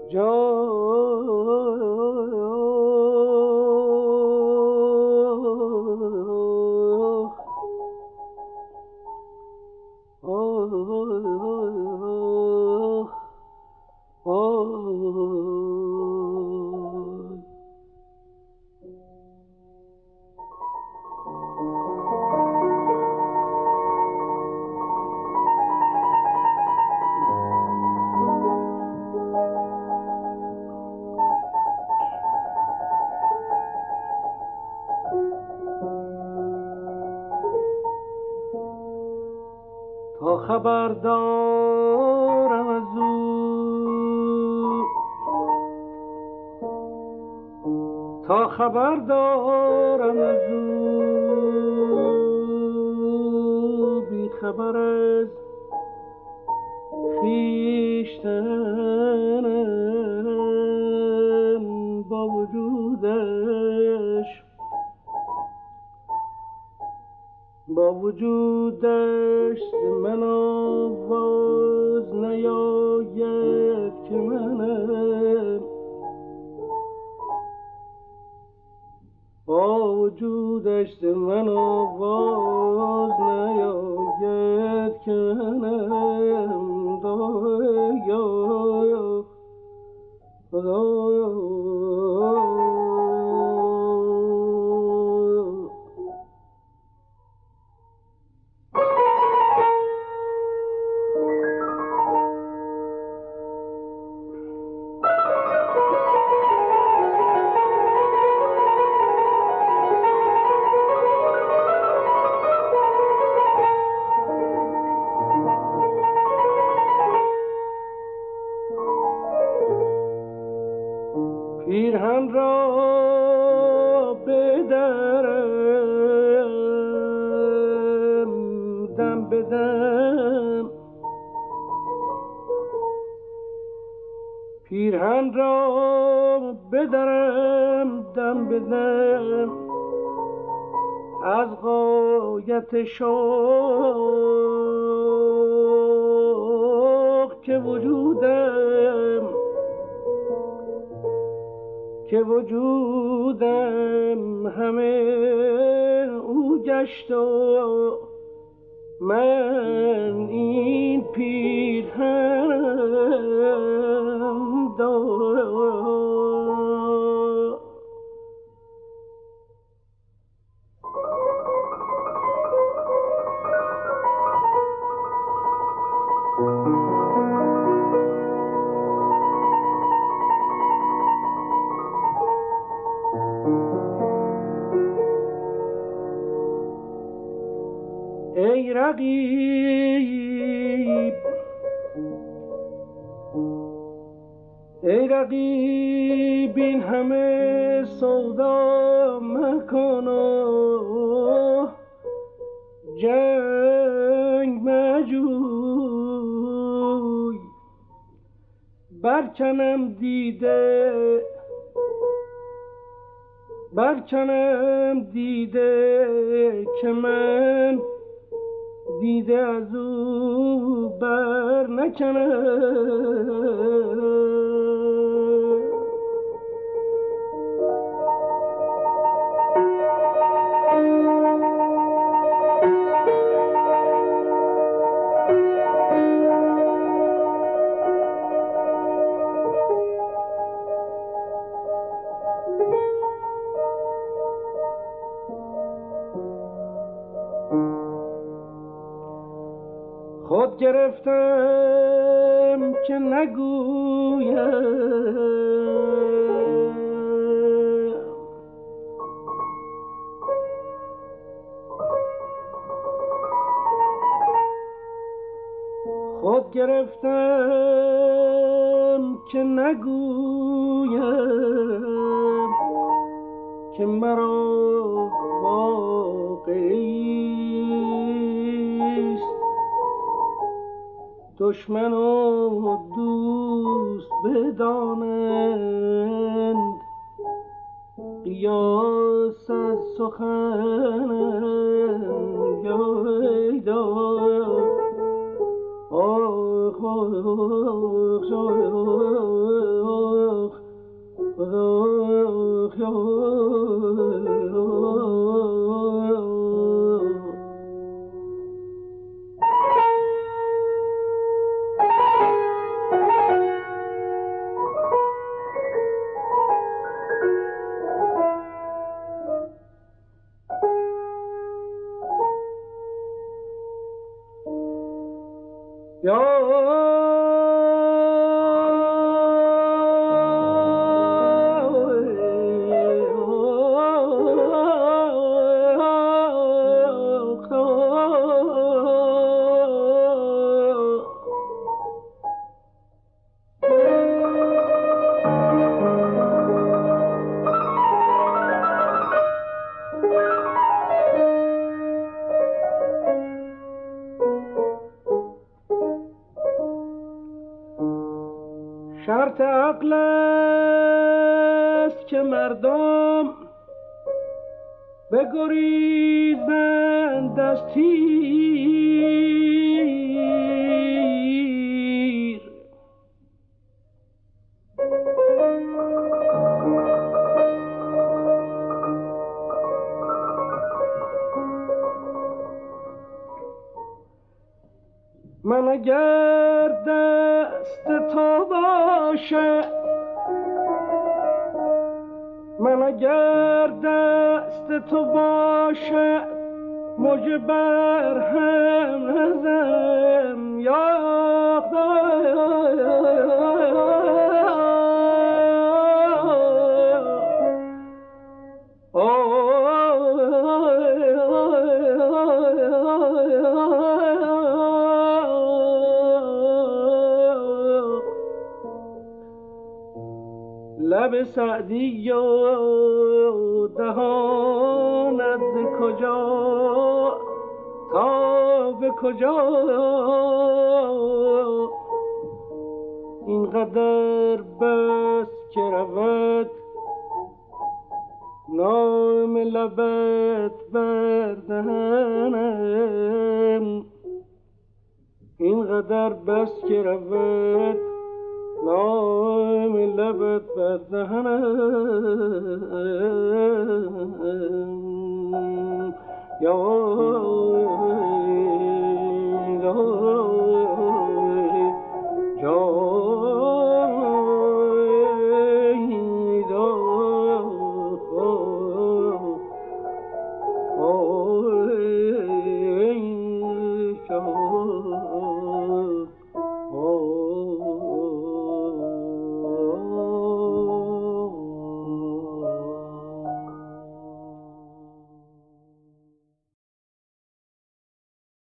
تا خبر دارم از او، تا خبر دارم از او، بی خبر از خویشتنم، با وجودش من آواز نیاید که منم، با وجودش من آواز نیاید که منم، پیرهن را بدرم دم بدم، پیرهن را بدرم دم بدم، از غایت شوق که وجودم همه او گشت و من این پیرهنم دارم. ای رقیب این همه سودا مکن و جنگ مجوی، برکنم دیده که من دیده از او بر نکنم. خود گرفتم که نگویم، خود گرفتم که نگویم که مرا واقعیست دشمن و دوست بدانند قیاس از سخنم. شرط عقل است که مردم بگریزند از تیر. من اگر دست تو باشد، من اگر دست تو باشد، مژه بر هم نزن یا لب سعدی و دهانت ز کجا تا به کجا اینقدر بس که رود نام لبت بر دهنم، اینقدر بس که رود نام لبت بر دهنم. یا